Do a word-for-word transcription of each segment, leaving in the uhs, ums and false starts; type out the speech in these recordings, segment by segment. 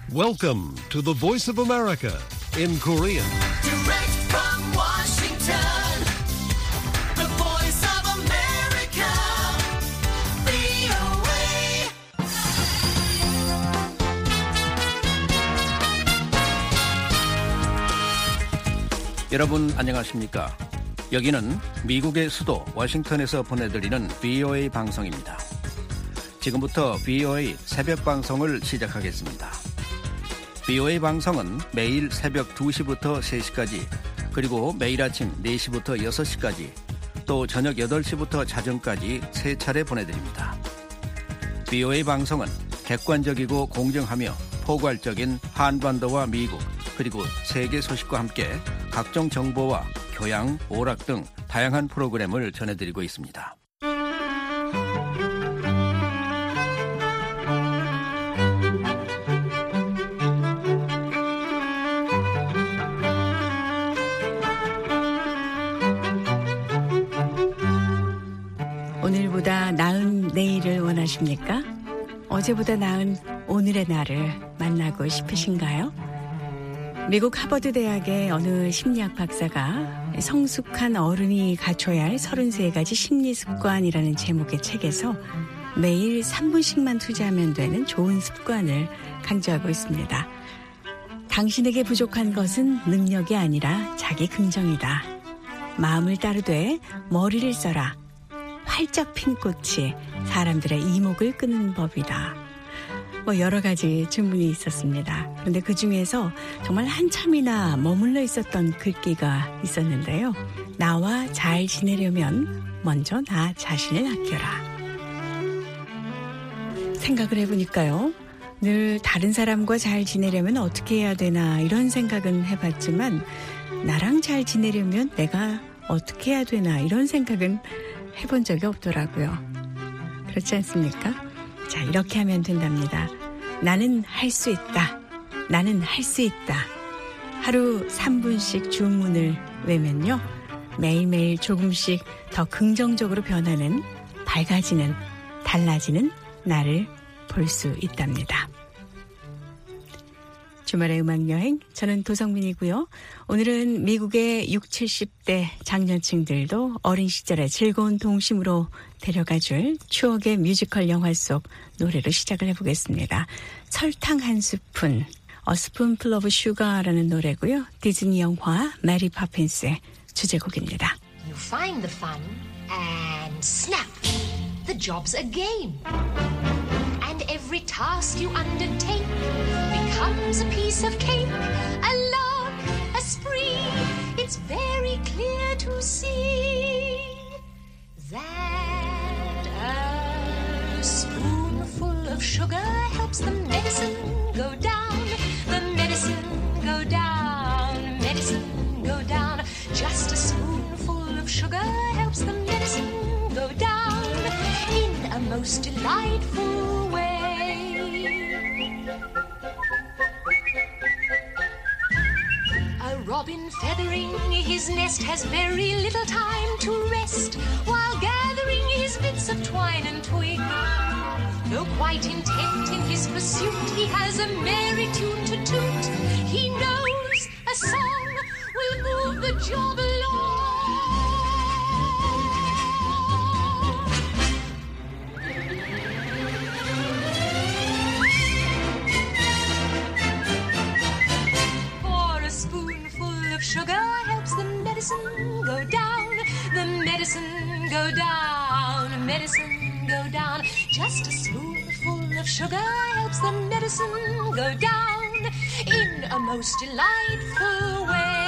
Welcome to the Voice of America in Korean. Direct from Washington, the Voice of America, 브이오에이. 여러분 안녕하십니까? 여기는 미국의 수도 워싱턴에서 보내드리는 브이오에이 방송입니다. 지금부터 브이오에이 새벽 방송을 시작하겠습니다. 브이오에이 방송은 매일 새벽 두 시부터 세 시까지, 그리고 매일 아침 네 시부터 여섯 시까지, 또 저녁 여덟 시부터 자정까지 세 차례 보내드립니다. 브이오에이 방송은 객관적이고 공정하며 포괄적인 한반도와 미국, 그리고 세계 소식과 함께 각종 정보와 교양, 오락 등 다양한 프로그램을 전해드리고 있습니다. 오늘보다 나은 내일을 원하십니까? 어제보다 나은 오늘의 나를 만나고 싶으신가요? 미국 하버드 대학의 어느 심리학 박사가 성숙한 어른이 갖춰야 할 서른세 가지 심리 습관이라는 제목의 책에서 매일 삼 분씩만 투자하면 되는 좋은 습관을 강조하고 있습니다. 당신에게 부족한 것은 능력이 아니라 자기 긍정이다. 마음을 따르되 머리를 써라. 활짝 핀 꽃이 사람들의 이목을 끄는 법이다. 뭐 여러 가지 주문이 있었습니다. 그런데 그 중에서 정말 한참이나 머물러 있었던 글귀가 있었는데요. 나와 잘 지내려면 먼저 나 자신을 아껴라. 생각을 해보니까요. 늘 다른 사람과 잘 지내려면 어떻게 해야 되나 이런 생각은 해봤지만 나랑 잘 지내려면 내가 어떻게 해야 되나 이런 생각은 해본 적이 없더라고요. 그렇지 않습니까? 자, 이렇게 하면 된답니다. 나는 할 수 있다. 나는 할 수 있다. 하루 삼 분씩 주문을 외면요. 매일매일 조금씩 더 긍정적으로 변하는, 밝아지는, 달라지는 나를 볼 수 있답니다. 주말의 음악여행, 저는 도성민이고요. 오늘은 미국의 육십, 칠십 대 장년층들도 어린 시절의 즐거운 동심으로 데려가줄 추억의 뮤지컬 영화 속 노래로 시작을 해보겠습니다. 설탕 한 스푼, A Spoonful of Sugar라는 노래고요. 디즈니 영화 메리 파핀스의 주제곡입니다. You find the fun and snap, the job's a game. And every task you undertake becomes a piece of cake, a lark, a spree. It's very clear to see that a spoonful of sugar helps the medicine go down, the medicine go down, medicine go down. Just a spoonful of sugar helps the medicine go down in a most delightful way. A robin feathering his nest has very little time to rest while gathering his bits of twine and twig. Though quite intent in his pursuit, he has a merry tune to toot. He knows a song will move the job along. Sugar helps the medicine go down, the medicine go down, medicine go down. Just a spoonful of sugar helps the medicine go down in a most delightful way.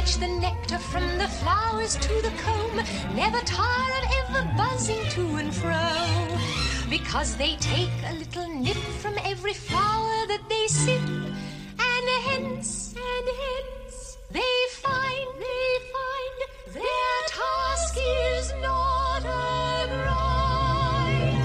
reach the nectar from the flowers to the comb, never tire of ever buzzing to and fro, because they take a little nip from every flower that they sip, and hence, and hence, they find, they find, their task is not a grind.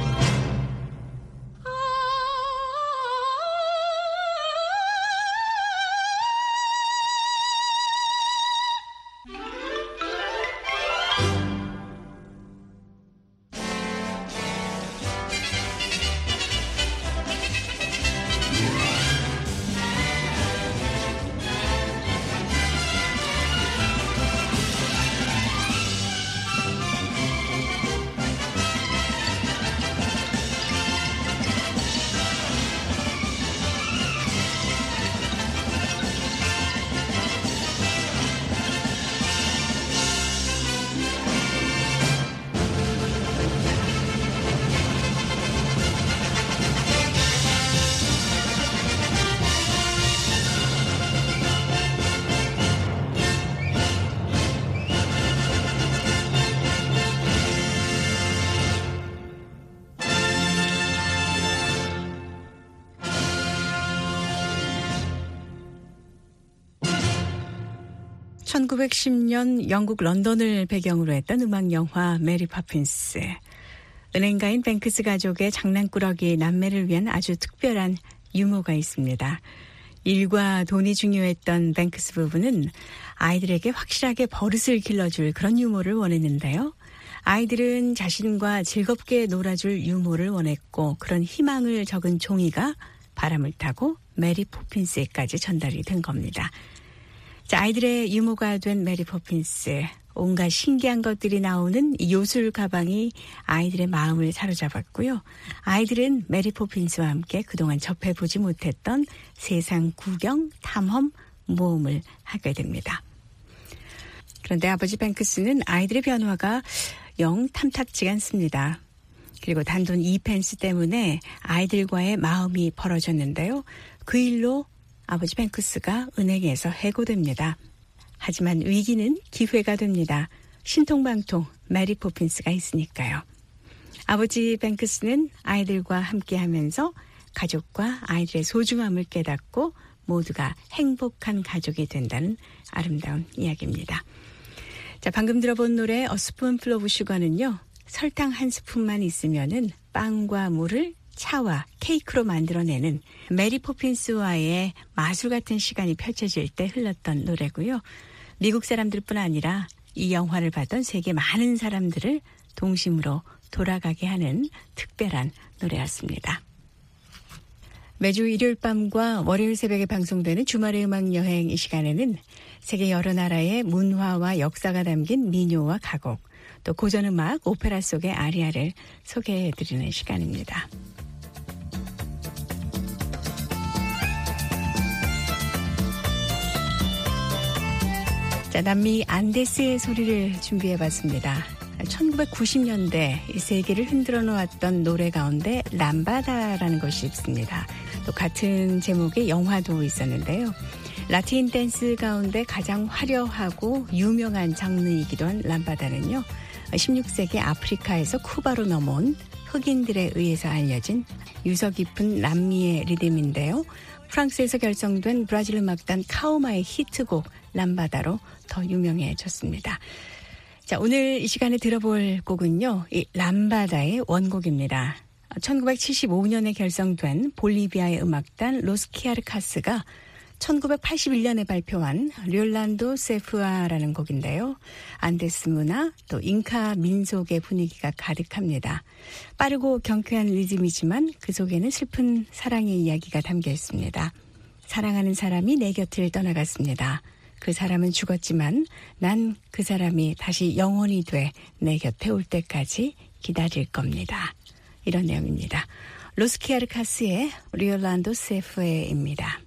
천구백십 년 영국 런던을 배경으로 했던 음악 영화 메리 포핀스. 은행가인 뱅크스 가족의 장난꾸러기 남매를 위한 아주 특별한 유머가 있습니다. 일과 돈이 중요했던 뱅크스 부부는 아이들에게 확실하게 버릇을 길러줄 그런 유머를 원했는데요. 아이들은 자신과 즐겁게 놀아줄 유머를 원했고, 그런 희망을 적은 종이가 바람을 타고 메리 포핀스에까지 전달이 된 겁니다. 자, 아이들의 유머가 된 메리 포핀스. 온갖 신기한 것들이 나오는 요술 가방이 아이들의 마음을 사로잡았고요. 아이들은 메리 포핀스와 함께 그동안 접해보지 못했던 세상 구경, 탐험, 모험을 하게 됩니다. 그런데 아버지 뱅크스는 아이들의 변화가 영 탐탁지 않습니다. 그리고 단돈 이 펜스 때문에 아이들과의 마음이 벌어졌는데요. 그 일로 아버지 뱅크스가 은행에서 해고됩니다. 하지만 위기는 기회가 됩니다. 신통방통 메리 포핀스가 있으니까요. 아버지 뱅크스는 아이들과 함께하면서 가족과 아이들의 소중함을 깨닫고 모두가 행복한 가족이 된다는 아름다운 이야기입니다. 자, 방금 들어본 노래 A Spoonful of Sugar는요, 설탕 한 스푼만 있으면은 빵과 물을 차와 케이크로 만들어내는 메리 포핀스와의 마술 같은 시간이 펼쳐질 때 흘렀던 노래고요. 미국 사람들뿐 아니라 이 영화를 봤던 세계 많은 사람들을 동심으로 돌아가게 하는 특별한 노래였습니다. 매주 일요일 밤과 월요일 새벽에 방송되는 주말의 음악 여행, 이 시간에는 세계 여러 나라의 문화와 역사가 담긴 민요와 가곡, 또 고전음악, 오페라 속의 아리아를 소개해드리는 시간입니다. 자, 남미 안데스의 소리를 준비해봤습니다. 천구백구십 년대 세계를 흔들어 놓았던 노래 가운데 람바다라는 것이 있습니다. 또 같은 제목의 영화도 있었는데요. 라틴 댄스 가운데 가장 화려하고 유명한 장르이기도 한 람바다는요, 십육 세기 아프리카에서 쿠바로 넘어온 흑인들에 의해서 알려진 유서 깊은 남미의 리듬인데요. 프랑스에서 결성된 브라질 음악단 카오마의 히트곡 람바다로 더 유명해졌습니다. 자, 오늘 이 시간에 들어볼 곡은요, 이 람바다의 원곡입니다. 천구백칠십오 년에 결성된 볼리비아의 음악단 로스키아르카스가 천구백팔십일 년에 발표한 리올란도 세프아라는 곡인데요. 안데스 문화, 또 잉카 민속의 분위기가 가득합니다. 빠르고 경쾌한 리듬이지만 그 속에는 슬픈 사랑의 이야기가 담겨 있습니다. 사랑하는 사람이 내 곁을 떠나갔습니다. 그 사람은 죽었지만 난 그 사람이 다시 영원히 돼 내 곁에 올 때까지 기다릴 겁니다. 이런 내용입니다. 로스키아르카스의 리올란도 세프에입니다.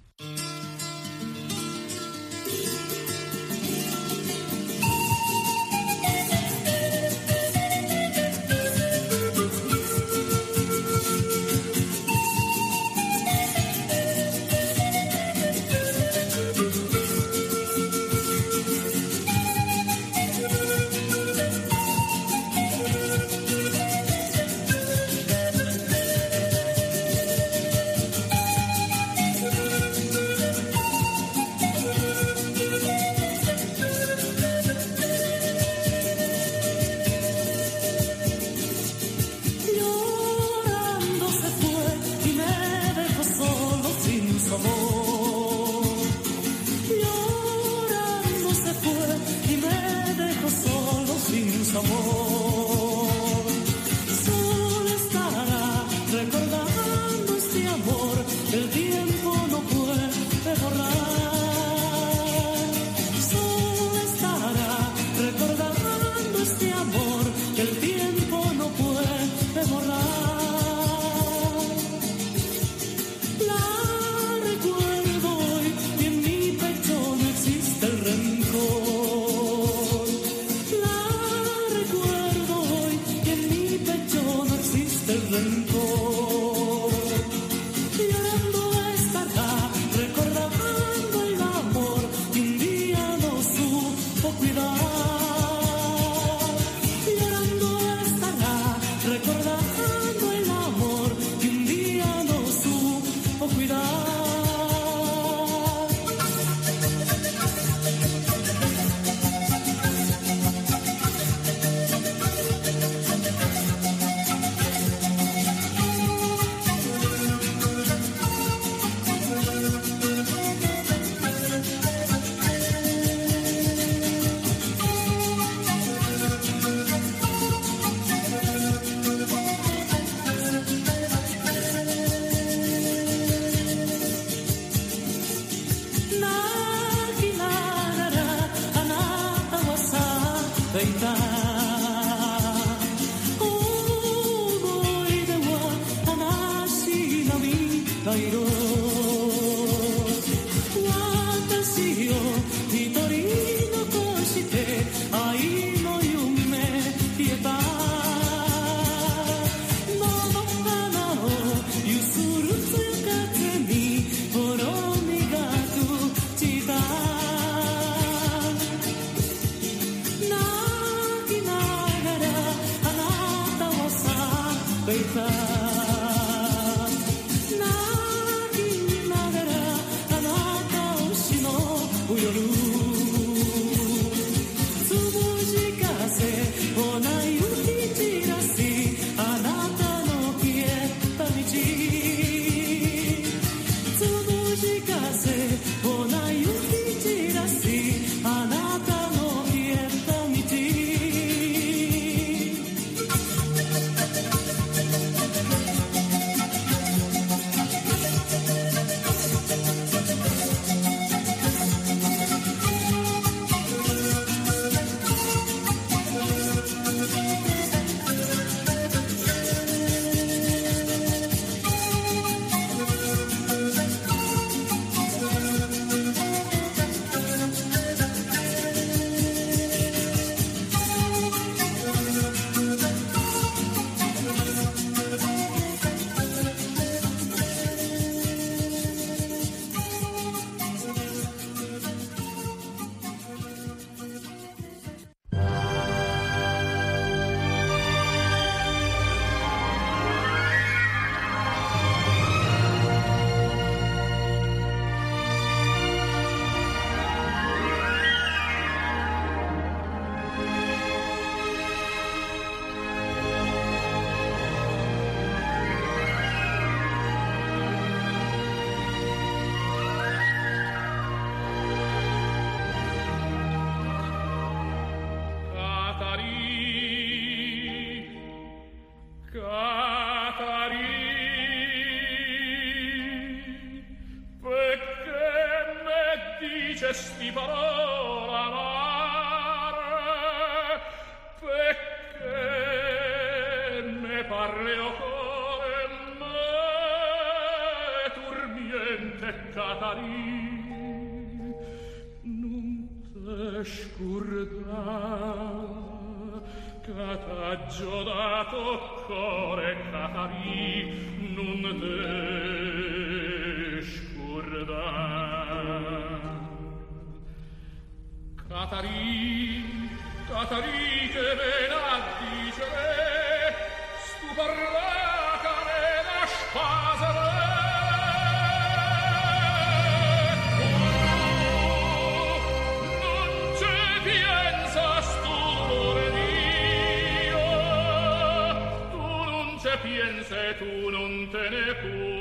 de amor que el tiempo no puede borrar. La recuerdo hoy y en mi pecho no existe el rencor. La recuerdo hoy y en mi pecho no existe el rencor. Llorando estará, recordando el amor que un día no supo cuidar. Llorando estará, recordando el amor que un día no supo cuidar. Sti parole amare, perché me parli o cuore me turmiente Catarina, non te scordar che t'ha giodato cuore Catarina, non te scordar. Catarì, Catarì che ven a dicere, stu parla care da spasare. Non ci piensas tu, dolore mio, tu non ci piense, tu non te ne curi.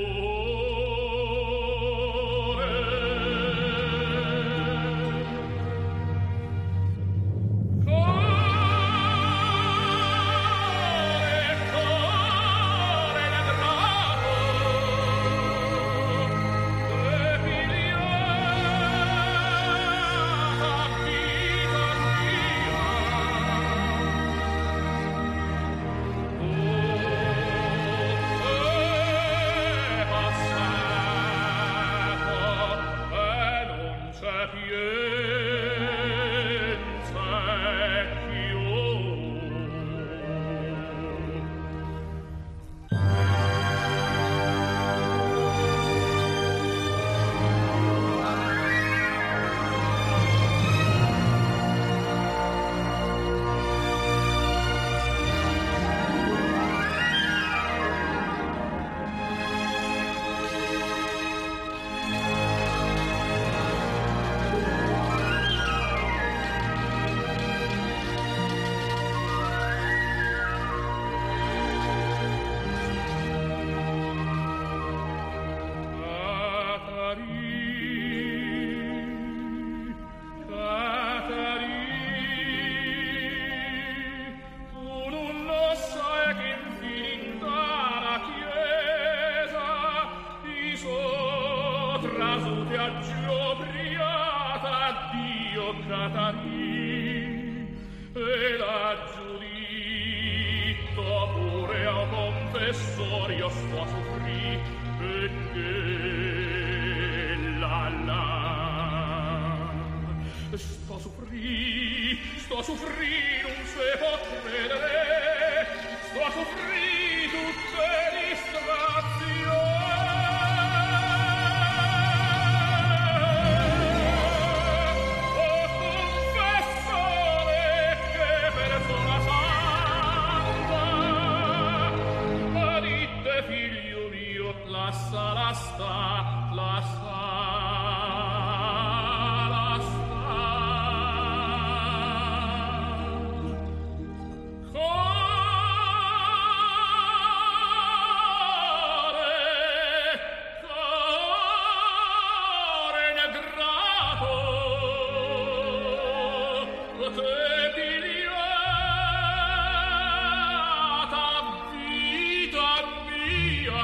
raggio briata Dio Catarì e la giudito pure a confessorio sto a soffrì e che la la sto a soffrì sto a soffrì non se può credere sto a soffrì tutte distrazioni Lascia la sta, lascia la sta. Core, core negrato, te pigliata vita mia.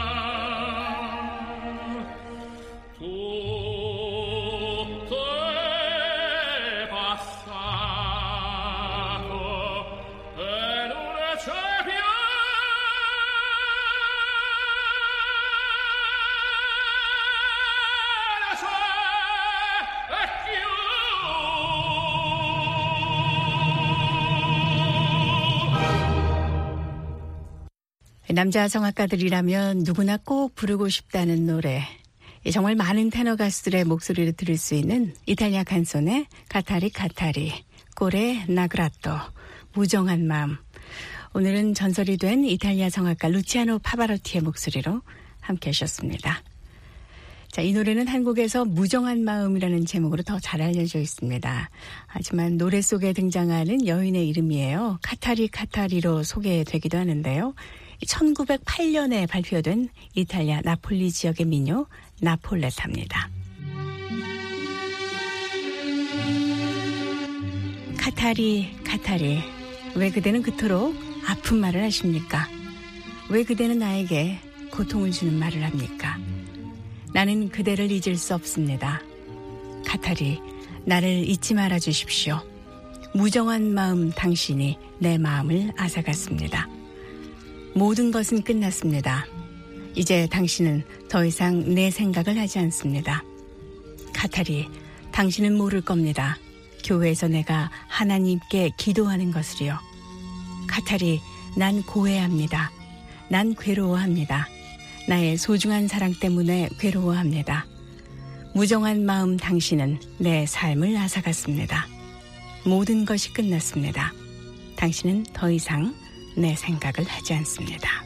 남자 성악가들이라면 누구나 꼭 부르고 싶다는 노래. 정말 많은 테너 가수들의 목소리를 들을 수 있는 이탈리아 칸손의 카타리 카타리, 꼬레 나그라토, 무정한 마음. 오늘은 전설이 된 이탈리아 성악가 루치아노 파바로티의 목소리로 함께 하셨습니다. 자, 이 노래는 한국에서 무정한 마음이라는 제목으로 더 잘 알려져 있습니다. 하지만 노래 속에 등장하는 여인의 이름이에요. 카타리 카타리로 소개되기도 하는데요. 천구백팔 년에 발표된 이탈리아 나폴리 지역의 민요 나폴레타입니다. 카타리 카타리 왜 그대는 그토록 아픈 말을 하십니까? 왜 그대는 나에게 고통을 주는 말을 합니까? 나는 그대를 잊을 수 없습니다. 카타리 나를 잊지 말아 주십시오. 무정한 마음 당신이 내 마음을 앗아갔습니다. 모든 것은 끝났습니다. 이제 당신은 더 이상 내 생각을 하지 않습니다. 카타리, 당신은 모를 겁니다. 교회에서 내가 하나님께 기도하는 것을요. 카타리, 난 고해합니다. 난 괴로워합니다. 나의 소중한 사랑 때문에 괴로워합니다. 무정한 마음 당신은 내 삶을 앗아갔습니다. 모든 것이 끝났습니다. 당신은 더 이상 내 생각을 하지 않습니다.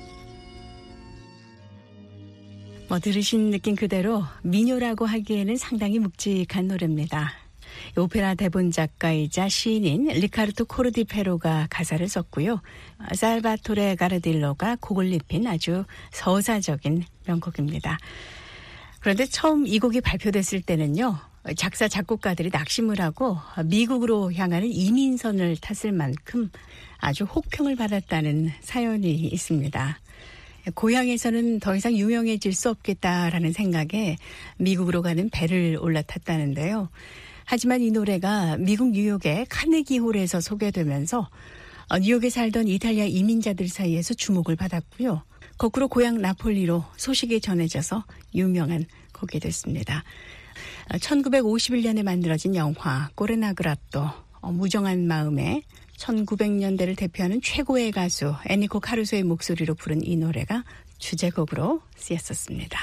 뭐 들으신 느낌 그대로 민요라고 하기에는 상당히 묵직한 노래입니다. 오페라 대본 작가이자 시인인 리카르토 코르디페로가 가사를 썼고요. 살바토레 가르딜로가 곡을 입힌 아주 서사적인 명곡입니다. 그런데 처음 이 곡이 발표됐을 때는요. 작사 작곡가들이 낙심을 하고 미국으로 향하는 이민선을 탔을 만큼 아주 혹평을 받았다는 사연이 있습니다. 고향에서는 더 이상 유명해질 수 없겠다라는 생각에 미국으로 가는 배를 올라탔다는데요. 하지만 이 노래가 미국 뉴욕의 카네기홀에서 소개되면서 뉴욕에 살던 이탈리아 이민자들 사이에서 주목을 받았고요. 거꾸로 고향 나폴리로 소식이 전해져서 유명한 곡이 됐습니다. 천구백오십일 년에 만들어진 영화 꼬레나그라토, 무정한 마음에 천구백 년대를 대표하는 최고의 가수 에니코 카루소의 목소리로 부른 이 노래가 주제곡으로 쓰였었습니다.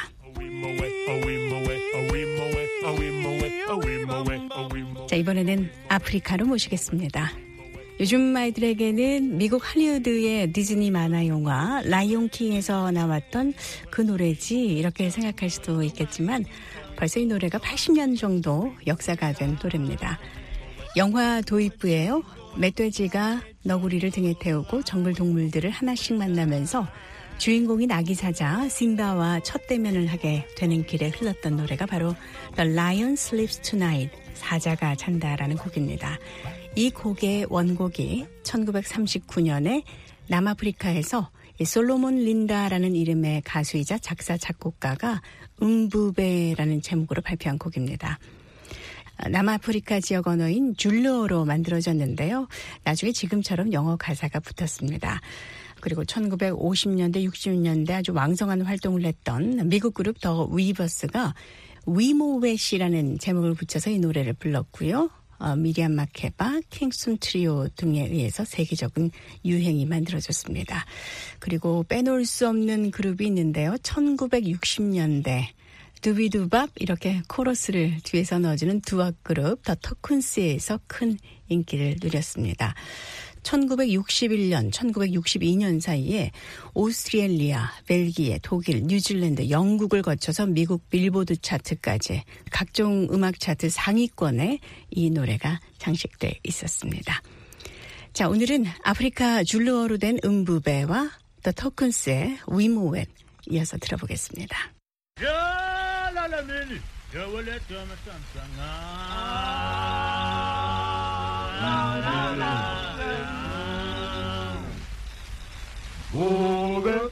자, 이번에는 아프리카로 모시겠습니다. 요즘 아이들에게는 미국 할리우드의 디즈니 만화 영화 라이온킹에서 나왔던 그 노래지 이렇게 생각할 수도 있겠지만 벌써 이 노래가 팔십 년 정도 역사가 된 노래입니다. 영화 도입부예요. 멧돼지가 너구리를 등에 태우고 정글 동물들을 하나씩 만나면서 주인공이 나귀 사자 심바와 첫 대면을 하게 되는 길에 흘렀던 노래가 바로 The Lion Sleeps Tonight, 사자가 잔다라는 곡입니다. 이 곡의 원곡이 천구백삼십구 년에 남아프리카에서 이 솔로몬 린다라는 이름의 가수이자 작사 작곡가가 음부베라는 제목으로 발표한 곡입니다. 남아프리카 지역 언어인 줄루어로 만들어졌는데요. 나중에 지금처럼 영어 가사가 붙었습니다. 그리고 천구백오십 년대, 육십 년대 아주 왕성한 활동을 했던 미국 그룹 더 위버스가 위모웨시라는 제목을 붙여서 이 노래를 불렀고요. 어, 미리암 마케바, 킹슨 트리오 등에 의해서 세계적인 유행이 만들어졌습니다. 그리고 빼놓을 수 없는 그룹이 있는데요. 천구백육십 년대 두비두밥 이렇게 코러스를 뒤에서 넣어주는 두악 그룹 더 터쿤스에서 큰 인기를 누렸습니다. 천구백육십일 년, 천구백육십이 년 사이에 오스트레일리아, 벨기에, 독일, 뉴질랜드, 영국을 거쳐서 미국 빌보드 차트까지 각종 음악 차트 상위권에 이 노래가 장식돼 있었습니다. 자, 오늘은 아프리카 줄루어로 된 음부베와 더 터쿤스의 위모웻 이어서 들어보겠습니다. 야, 라라메니, 야, 원래 좀 쌈쌈아. 라라라. Move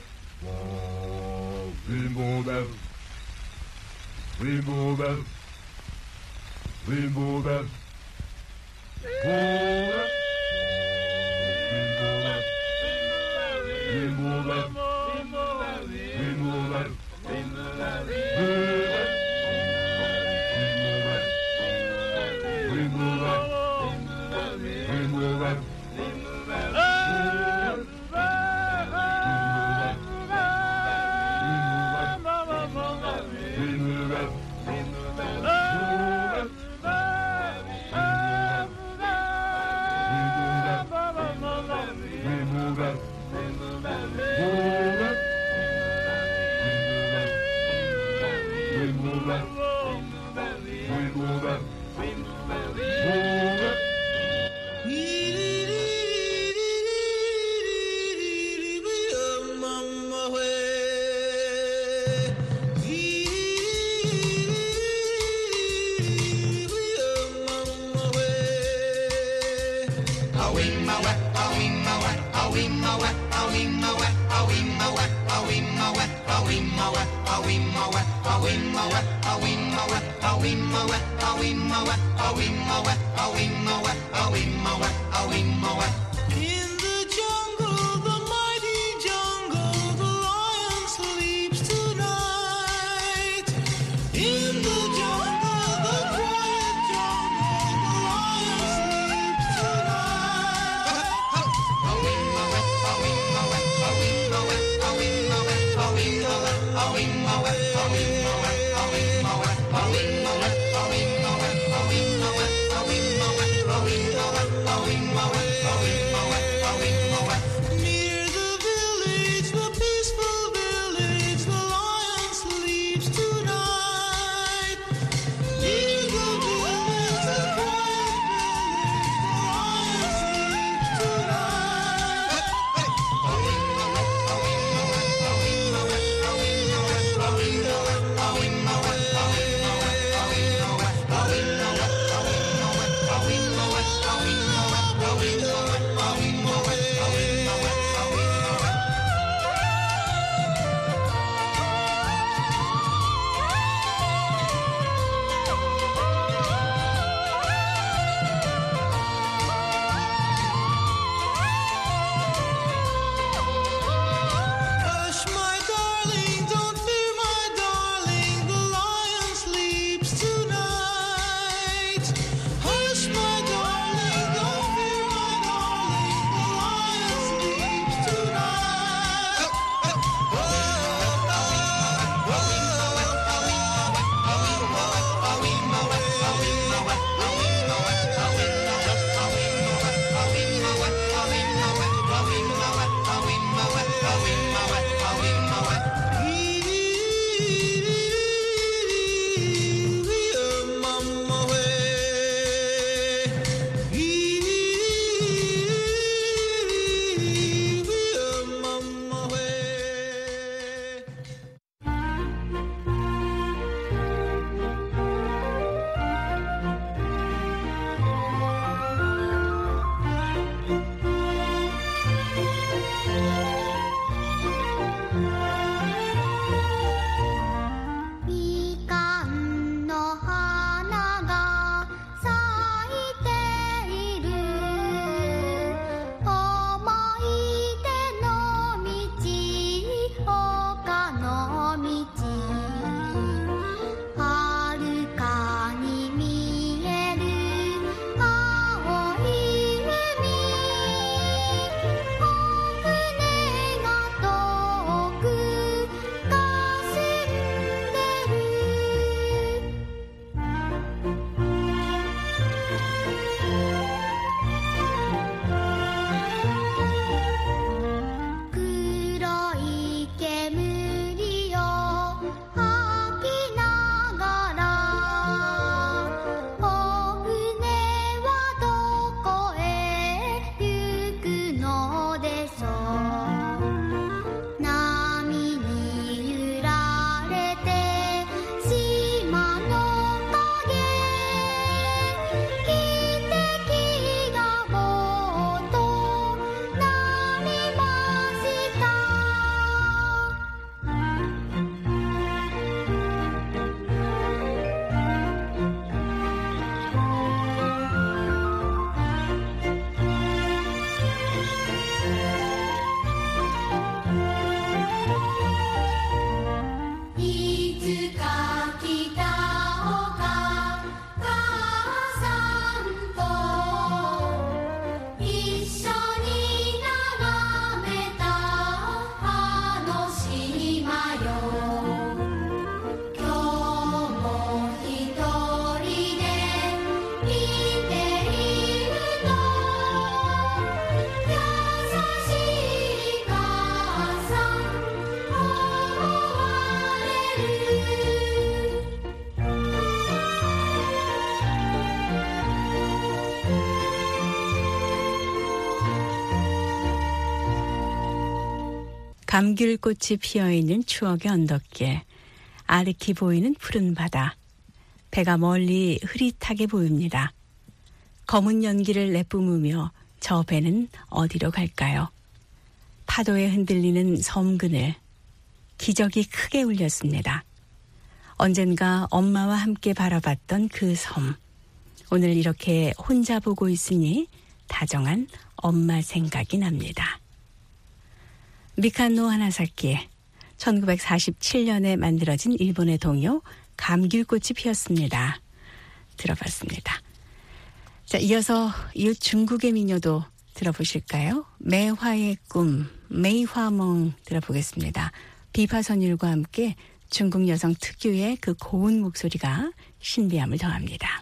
we move it, we move it, we move it, move it, we move it, we move it, we move it, we move it, we move it, we move it. In the jungle, the mighty jungle, the lion sleeps tonight. In the jungle, the quiet jungle, the lion sleeps tonight. 감귤꽃이 피어있는 추억의 언덕길, 아득히 보이는 푸른 바다, 배가 멀리 흐릿하게 보입니다. 검은 연기를 내뿜으며 저 배는 어디로 갈까요? 파도에 흔들리는 섬그늘, 기적이 크게 울렸습니다. 언젠가 엄마와 함께 바라봤던 그 섬, 오늘 이렇게 혼자 보고 있으니 다정한 엄마 생각이 납니다. 미카노 하나사키, 천구백사십칠 년에 만들어진 일본의 동요 감귤꽃이 피었습니다. 들어봤습니다. 자, 이어서 이웃 중국의 민요도 들어보실까요? 매화의 꿈, 메이화몽 들어보겠습니다. 비파선율과 함께 중국 여성 특유의 그 고운 목소리가 신비함을 더합니다.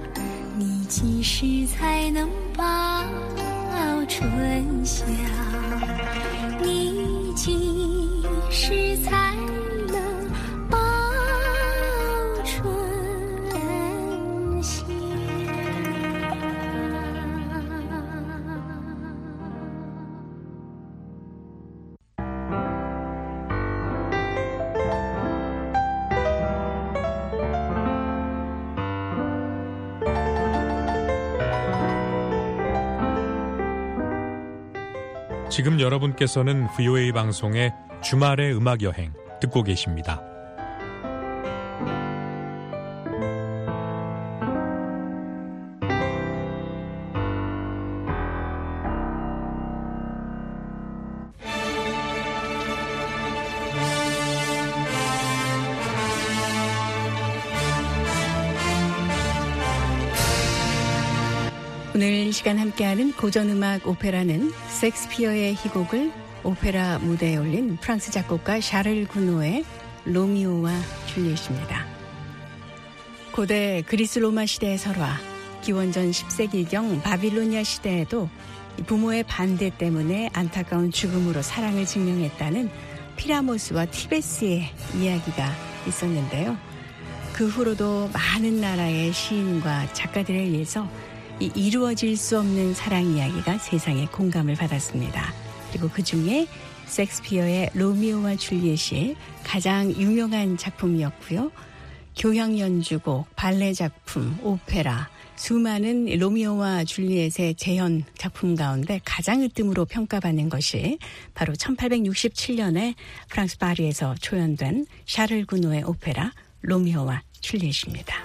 几时才能报春晓？ 지금 여러분께서는 브이오에이 방송의 주말의 음악여행 듣고 계십니다. 오늘 이 시간 함께하는 고전음악 오페라는 셰익스피어의 희곡을 오페라 무대에 올린 프랑스 작곡가 샤를 구노의 로미오와 줄리엣입니다. 고대 그리스 로마 시대의 설화, 기원전 십 세기경 바빌로니아 시대에도 부모의 반대 때문에 안타까운 죽음으로 사랑을 증명했다는 피라모스와 티베스의 이야기가 있었는데요. 그 후로도 많은 나라의 시인과 작가들에 의해서 이 이루어질 수 없는 사랑 이야기가 세상에 공감을 받았습니다. 그리고 그중에 셰익스피어의 로미오와 줄리엣이 가장 유명한 작품이었고요. 교향 연주곡, 발레 작품, 오페라, 수많은 로미오와 줄리엣의 재현 작품 가운데 가장 으뜸으로 평가받는 것이 바로 천팔백육십칠 년에 프랑스 파리에서 초연된 샤를 구노의 오페라 로미오와 줄리엣입니다.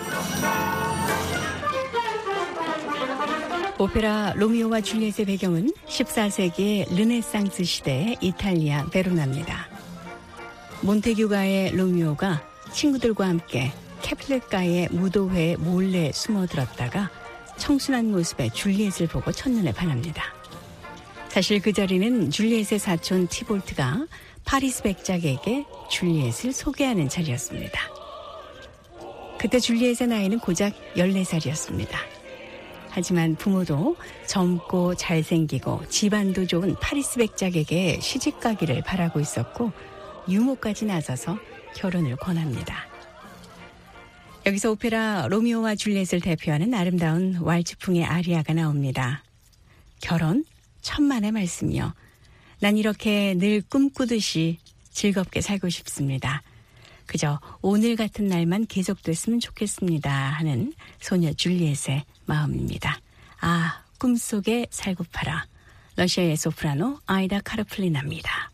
오페라 로미오와 줄리엣의 배경은 십사 세기의 르네상스 시대의 이탈리아 베로나입니다. 몬테규가의 로미오가 친구들과 함께 케플렛가의 무도회에 몰래 숨어들었다가 청순한 모습의 줄리엣을 보고 첫눈에 반합니다. 사실 그 자리는 줄리엣의 사촌 티볼트가 파리스 백작에게 줄리엣을 소개하는 자리였습니다. 그때 줄리엣의 나이는 고작 열네 살이었습니다. 하지만 부모도 젊고 잘생기고 집안도 좋은 파리스 백작에게 시집가기를 바라고 있었고 유모까지 나서서 결혼을 권합니다. 여기서 오페라 로미오와 줄리엣을 대표하는 아름다운 왈츠풍의 아리아가 나옵니다. 결혼 천만의 말씀이요. 난 이렇게 늘 꿈꾸듯이 즐겁게 살고 싶습니다. 그저 오늘 같은 날만 계속됐으면 좋겠습니다 하는 소녀 줄리엣의 마음입니다. 아, 꿈속에 살고파라. 러시아의 소프라노 아이다 카르플리나입니다.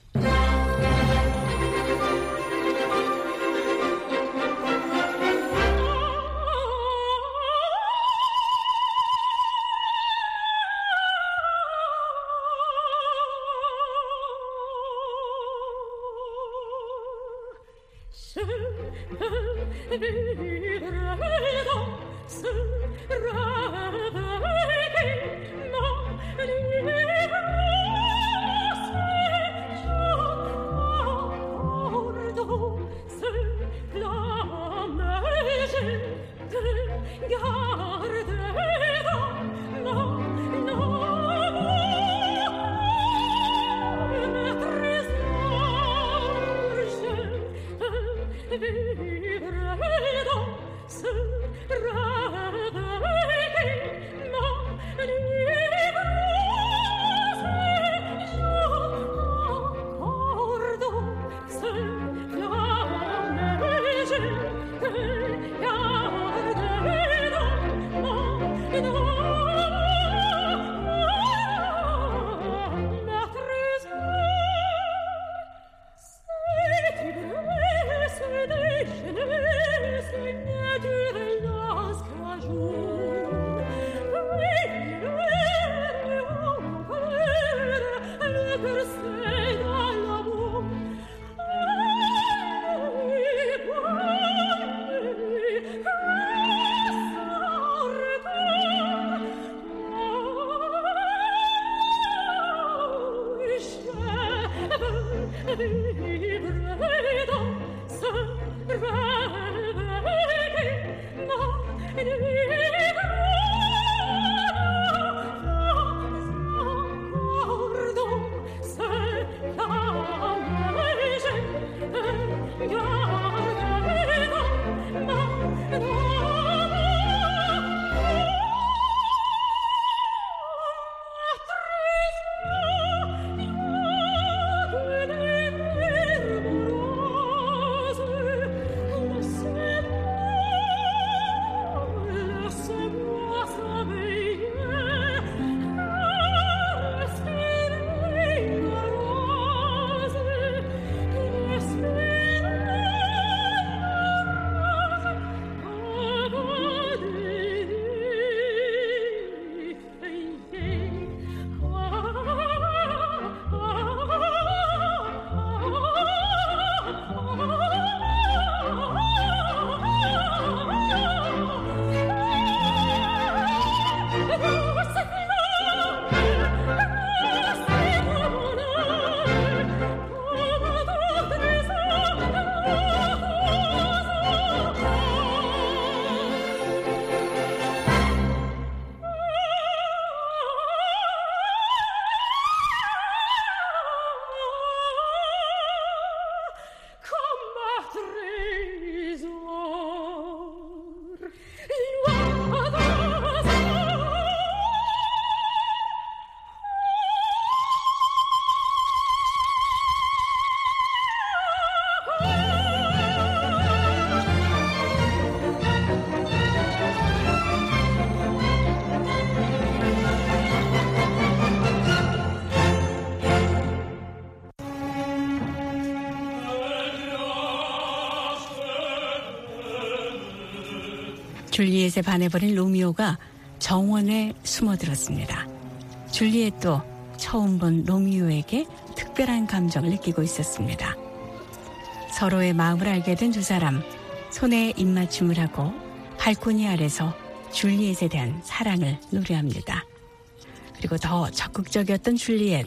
줄리엣에 반해버린 로미오가 정원에 숨어들었습니다. 줄리엣도 처음 본 로미오에게 특별한 감정을 느끼고 있었습니다. 서로의 마음을 알게 된 두 사람, 손에 입맞춤을 하고 발코니 아래서 줄리엣에 대한 사랑을 노래합니다. 그리고 더 적극적이었던 줄리엣.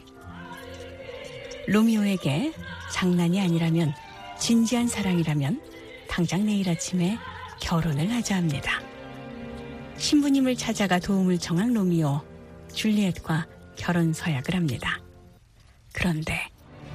로미오에게 장난이 아니라면, 진지한 사랑이라면 당장 내일 아침에 결혼을 하자 합니다. 신부님을 찾아가 도움을 청한 로미오, 줄리엣과 결혼 서약을 합니다. 그런데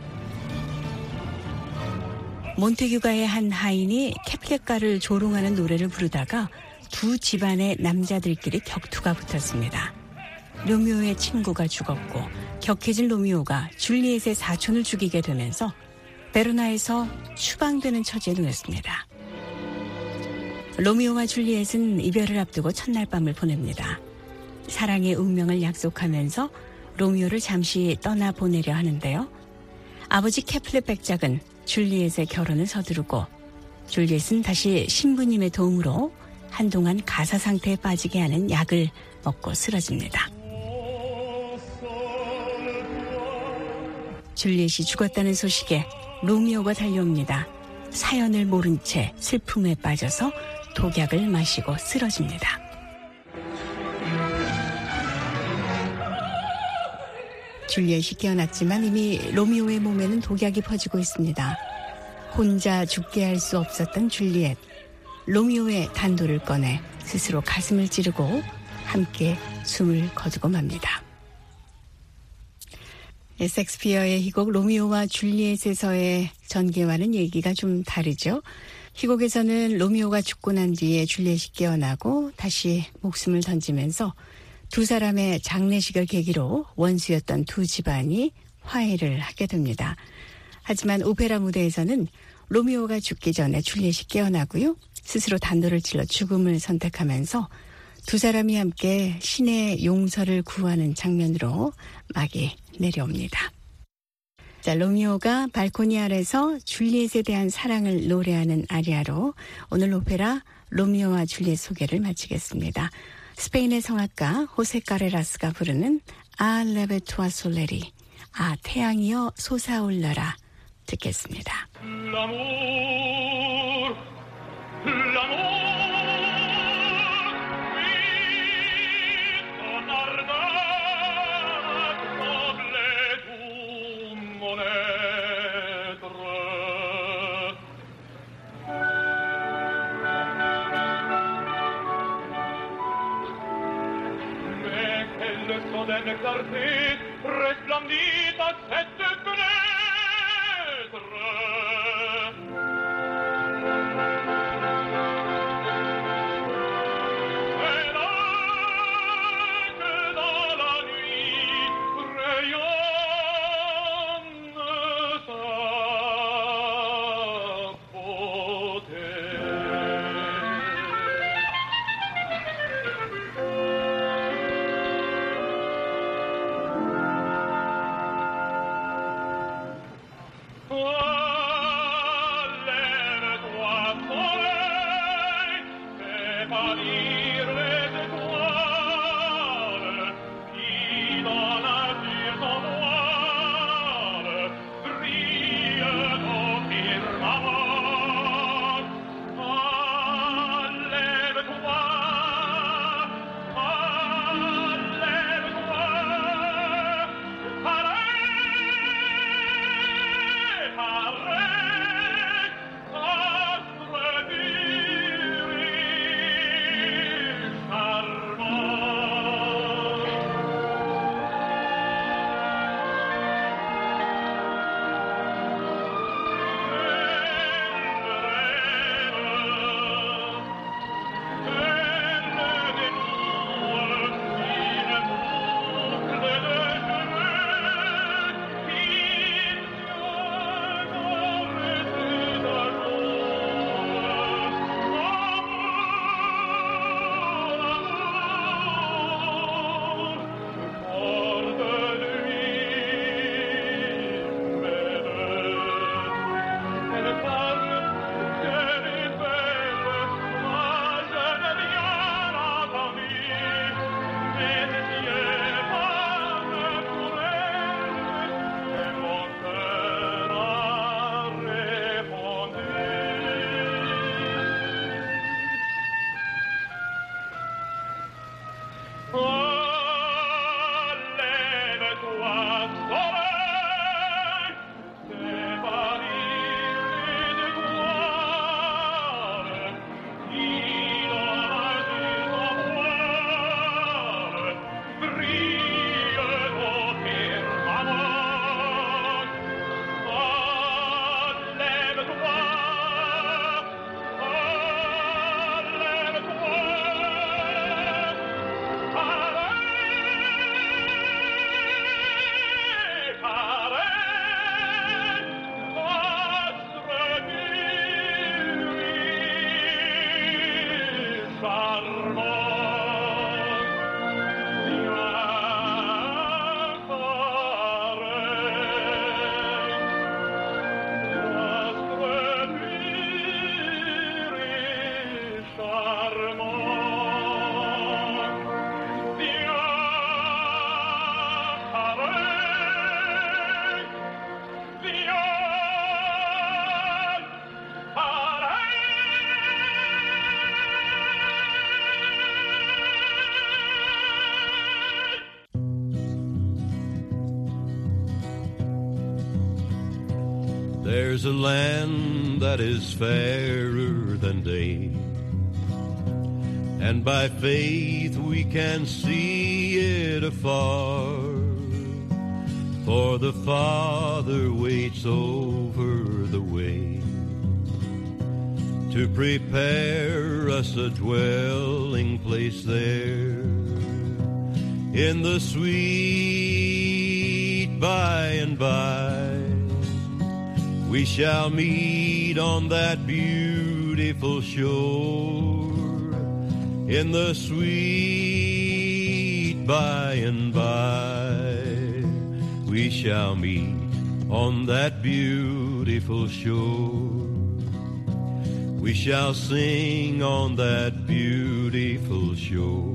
몬테규가의 한 하인이 캡켓가를 조롱하는 노래를 부르다가 두 집안의 남자들끼리 격투가 붙었습니다. 로미오의 친구가 죽었고 격해진 로미오가 줄리엣의 사촌을 죽이게 되면서 베로나에서 추방되는 처지에 놓였습니다. 로미오와 줄리엣은 이별을 앞두고 첫날 밤을 보냅니다. 사랑의 운명을 약속하면서 로미오를 잠시 떠나보내려 하는데요. 아버지 케플레 백작은 줄리엣의 결혼을 서두르고 줄리엣은 다시 신부님의 도움으로 한동안 가사 상태에 빠지게 하는 약을 먹고 쓰러집니다. 줄리엣이 죽었다는 소식에 로미오가 달려옵니다. 사연을 모른 채 슬픔에 빠져서 독약을 마시고 쓰러집니다. 줄리엣이 깨어났지만 이미 로미오의 몸에는 독약이 퍼지고 있습니다. 혼자 죽게 할 수 없었던 줄리엣. 로미오의 단도를 꺼내 스스로 가슴을 찌르고 함께 숨을 거두고 맙니다. 섹스피어의 희곡 로미오와 줄리엣에서의 전개와는 얘기가 좀 다르죠. 희곡에서는 로미오가 죽고 난 뒤에 줄리엣이 깨어나고 다시 목숨을 던지면서 두 사람의 장례식을 계기로 원수였던 두 집안이 화해를 하게 됩니다. 하지만 오페라 무대에서는 로미오가 죽기 전에 줄리엣이 깨어나고요. 스스로 단도를 찔러 죽음을 선택하면서 두 사람이 함께 신의 용서를 구하는 장면으로 막이 내려옵니다. 자, 로미오가 발코니 아래서 줄리엣에 대한 사랑을 노래하는 아리아로 오늘 오페라 로미오와 줄리엣 소개를 마치겠습니다. 스페인의 성악가 호세 카레라스가 부르는 아 레베 투아 솔레리, 아 태양이여 솟아올라라 듣겠습니다. L'amour, l'amour, oui, ton ardeur troublait tout mon être. Mais quelle soudaine clarté resplendit à cette fenêtre. Oh There's a land that is fairer than day, and by faith we can see it afar, for the Father waits over the way to prepare us a dwelling place there in the sweet by and by. We shall meet on that beautiful shore in the sweet by and by. We shall meet on that beautiful shore. We shall sing on that beautiful shore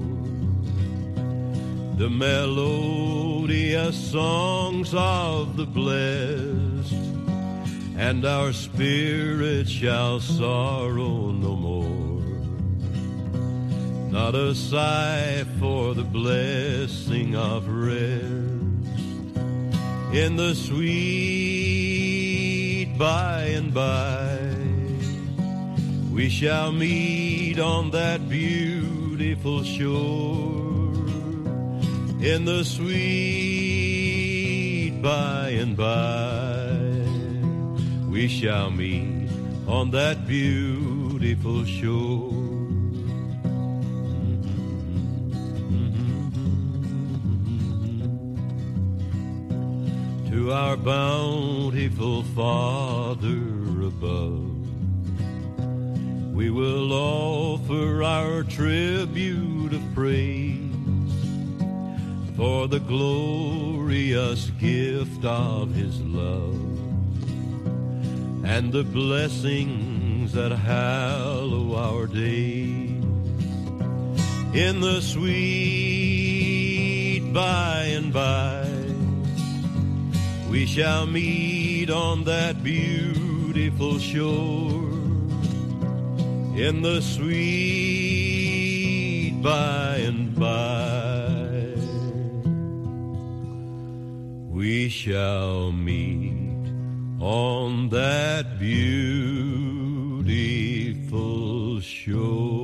the melodious songs of the blessed, and our spirits shall sorrow no more. Not a sigh for the blessing of rest in the sweet by and by. We shall meet on that beautiful shore in the sweet by and by. We shall meet on that beautiful shore. To our bountiful Father above, we will offer our tribute of praise for the glorious gift of His love and the blessings that hallow our days in the sweet by and by. We shall meet on that beautiful shore in the sweet by and by. We shall meet on that beautiful shore.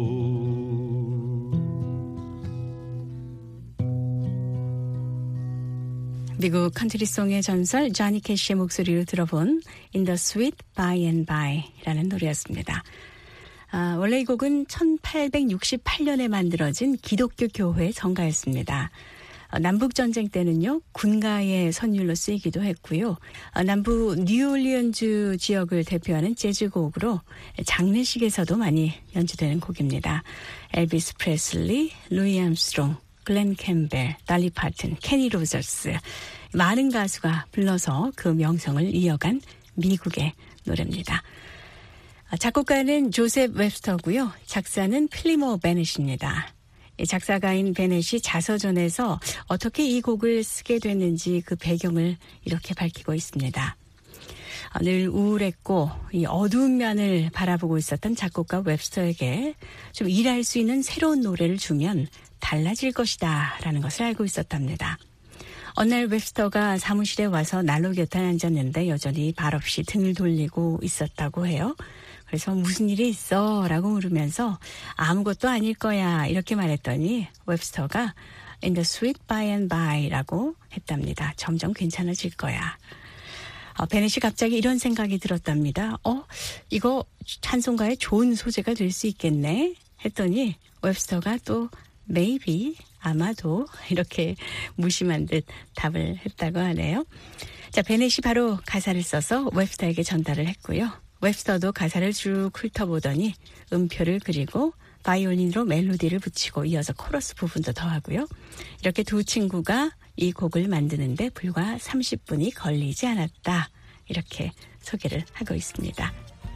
미국 컨트리송의 전설 조니 캐시의 목소리로 들어본 In the Sweet By and By라는 노래였습니다. 아, 원래 이 곡은 천팔백육십팔 년에 만들어진 기독교 교회 성가였습니다. 어, 남북전쟁 때는요, 군가의 선율로 쓰이기도 했고요. 어, 남부 뉴올리언즈 지역을 대표하는 재즈곡으로 장례식에서도 많이 연주되는 곡입니다. 엘비스 프레슬리, 루이 암스트롱, 글렌 캠벨, 달리 파튼, 케니 로저스, 많은 가수가 불러서 그 명성을 이어간 미국의 노래입니다. 작곡가는 조셉 웹스터고요. 작사는 플리모 베넷입니다. 작사가인 베넷이 자서전에서 어떻게 이 곡을 쓰게 됐는지 그 배경을 이렇게 밝히고 있습니다. 늘 우울했고 이 어두운 면을 바라보고 있었던 작곡가 웹스터에게 좀 일할 수 있는 새로운 노래를 주면 달라질 것이다 라는 것을 알고 있었답니다. 어느 날 웹스터가 사무실에 와서 난로 곁에 앉았는데 여전히 말없이 등을 돌리고 있었다고 해요. 그래서 무슨 일이 있어? 라고 물으면서 아무것도 아닐 거야 이렇게 말했더니 웹스터가 In the sweet by and by 라고 했답니다. 점점 괜찮아질 거야. 어, 베넷이 갑자기 이런 생각이 들었답니다. 어? 이거 찬송가에 좋은 소재가 될 수 있겠네? 했더니 웹스터가 또 maybe, 아마도 이렇게 무심한 듯 답을 했다고 하네요. 자, 베넷이 바로 가사를 써서 웹스터에게 전달을 했고요. 웹스터도 가사를 쭉 훑어보더니 음표를 그리고 바이올린으로 멜로디를 붙이고 이어서 코러스 부분도 더하고요. 이렇게 두 친구가 이 곡을 만드는데 불과 삼십 분이 걸리지 않았다. 이렇게 소개를 하고 있습니다.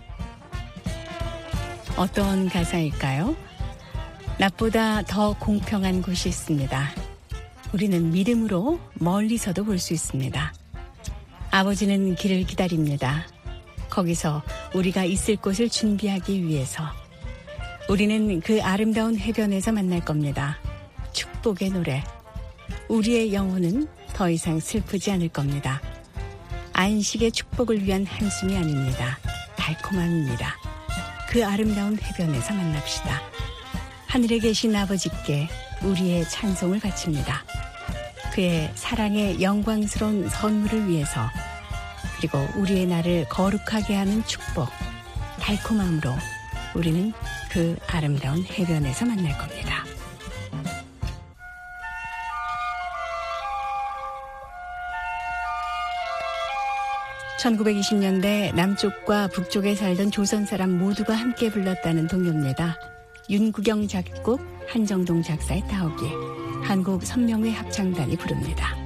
어떤 가사일까요? 낮보다 더 공평한 곳이 있습니다. 우리는 믿음으로 멀리서도 볼 수 있습니다. 아버지는 길을 기다립니다. 거기서 우리가 있을 곳을 준비하기 위해서 우리는 그 아름다운 해변에서 만날 겁니다. 축복의 노래. 우리의 영혼은 더 이상 슬프지 않을 겁니다. 안식의 축복을 위한 한숨이 아닙니다. 달콤함입니다. 그 아름다운 해변에서 만납시다. 하늘에 계신 아버지께 우리의 찬송을 바칩니다. 그의 사랑의 영광스러운 선물을 위해서, 그리고 우리의 날을 거룩하게 하는 축복, 달콤함으로 우리는 그 아름다운 해변에서 만날 겁니다. 천구백이십 년대 남쪽과 북쪽에 살던 조선 사람 모두가 함께 불렀다는 동요입니다. 윤구경 작곡, 한정동 작사의 따오기, 한국 선명회 합창단이 부릅니다.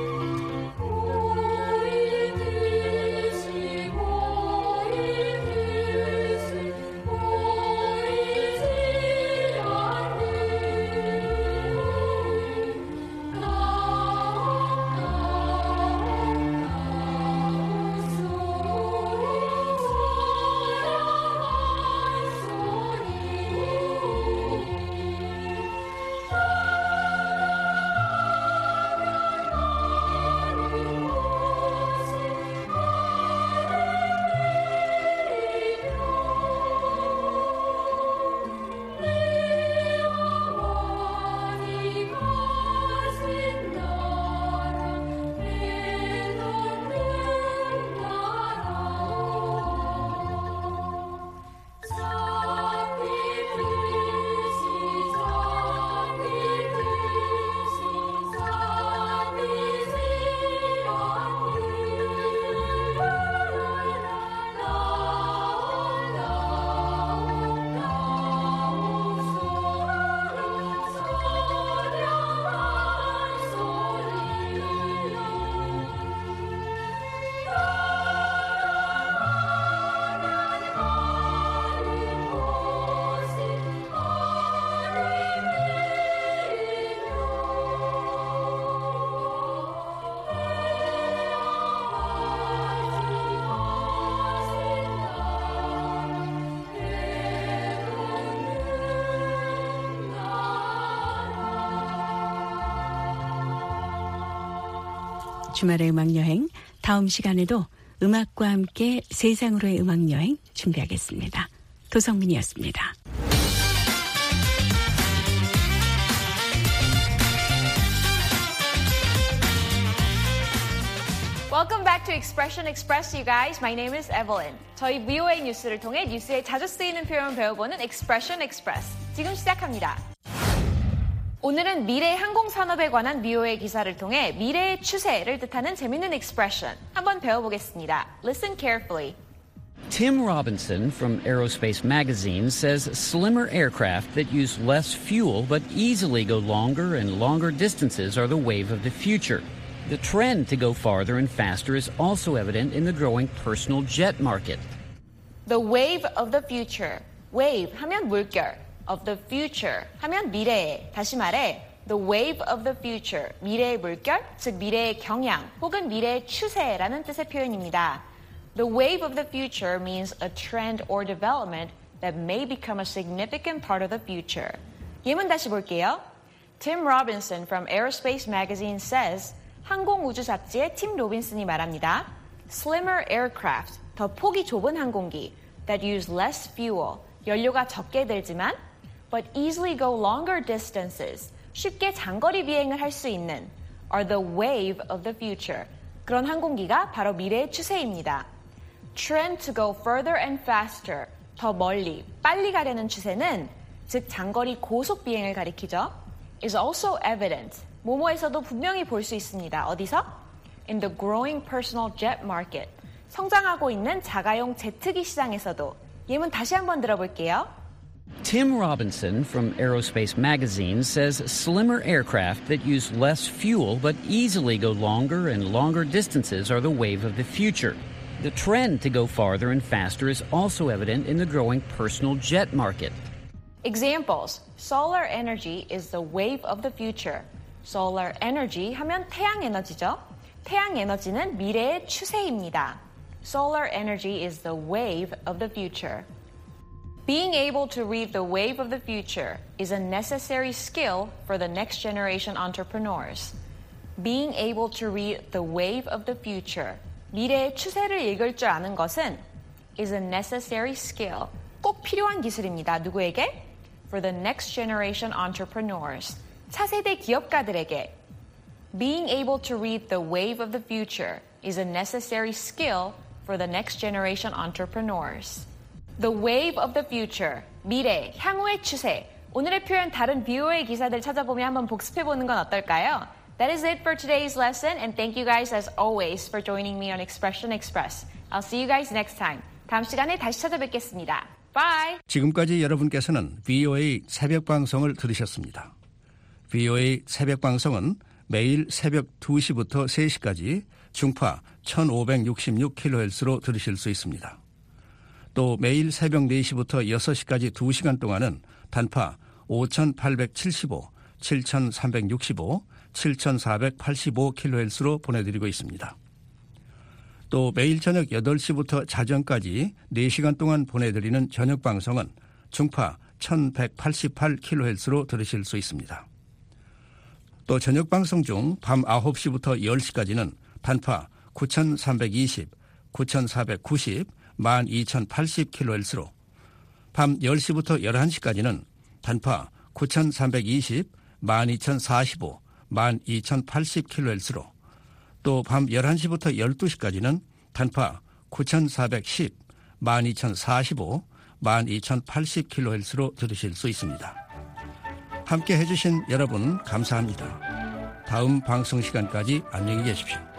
주말의 음악여행, 다음 시간에도 음악과 함께 세상으로의 음악여행 준비하겠습니다. 도성민이었습니다. Welcome back to Expression Express, you guys. My name is Evelyn. 저희 브이오에이 뉴스를 통해 뉴스에 자주 쓰이는 표현 배워보는 Expression Express. 지금 시작합니다. 오늘은 미래 항공산업에 관한 브이오에이 기사를 통해 미래의 추세를 뜻하는 재밌는 expression 한번 배워보겠습니다. Listen carefully. Tim Robinson from Aerospace Magazine says slimmer aircraft that use less fuel but easily go longer and longer distances are the wave of the future. The trend to go farther and faster is also evident in the growing personal jet market. The wave of the future. Wave 하면 물결. Of the future 하면 미래에, 다시 말해 the wave of the future, 미래의 물결, 즉 미래의 경향 혹은 미래의 추세라는 뜻의 표현입니다. The wave of the future means a trend or development that may become a significant part of the future. 예문 다시 볼게요. Tim Robinson from Aerospace Magazine says 항공우주 잡지의 팀 로빈슨이 말합니다. Slimmer aircraft, 더 폭이 좁은 항공기 that use less fuel, 연료가 적게 들지만 but easily go longer distances, 쉽게 장거리 비행을 할 수 있는 are the wave of the future. 그런 항공기가 바로 미래의 추세입니다. Trend to go further and faster, 더 멀리, 빨리 가려는 추세는 즉 장거리 고속 비행을 가리키죠. is also evident, 모모에서도 분명히 볼 수 있습니다. 어디서? In the growing personal jet market, 성장하고 있는 자가용 제트기 시장에서도. 예문 다시 한번 들어볼게요. Tim Robinson from Aerospace Magazine says slimmer aircraft that use less fuel but easily go longer and longer distances are the wave of the future. The trend to go farther and faster is also evident in the growing personal jet market. Examples. Solar energy is the wave of the future. Solar energy 하면 태양 에너지죠. 태양 에너지는 미래의 추세입니다. Solar energy is the wave of the future. Being able to read the wave of the future is a necessary skill for the next generation entrepreneurs. Being able to read the wave of the future 미래의 추세를 읽을 줄 아는 것은 is a necessary skill. 꼭 필요한 기술입니다. 누구에게? For the next generation entrepreneurs. 차세대 기업가들에게 being able to read the wave of the future is a necessary skill for the next generation entrepreneurs. The wave of the future. 미래, 향후의 추세. 오늘의 표현 다른 비오에이 기사들 찾아보며 한번 복습해보는 건 어떨까요? That is it for today's lesson, and thank you guys as always for joining me on Expression Express. I'll see you guys next time. 다음 시간에 다시 찾아뵙겠습니다. Bye! 지금까지 여러분께서는 비오에이 새벽 방송을 들으셨습니다. 비오에이 새벽 방송은 매일 새벽 두 시부터 세 시까지 중파 천오백육십육 킬로헤르츠로 들으실 수 있습니다. 또 매일 새벽 네 시부터 여섯 시까지 두 시간 동안은 단파 오천팔백칠십오, 칠천삼백육십오, 칠천사백팔십오 킬로헤르츠로 보내드리고 있습니다. 또 매일 저녁 여덟 시부터 자정까지 네 시간 동안 보내드리는 저녁 방송은 중파 천백팔십팔 킬로헤르츠로 들으실 수 있습니다. 또 저녁 방송 중 밤 아홉 시부터 열 시까지는 단파 구천삼백이십, 구천사백구십, 만 이천팔십 킬로헤르츠로 밤 열 시부터 열한 시까지는 단파 구천삼백이십, 만 이천사십오, 만 이천팔십 킬로헤르츠로 또 밤 열한 시부터 열두 시까지는 단파 구천사백십, 만 이천사십오, 만 이천팔십 킬로헤르츠로 들으실 수 있습니다. 함께 해주신 여러분 감사합니다. 다음 방송 시간까지 안녕히 계십시오.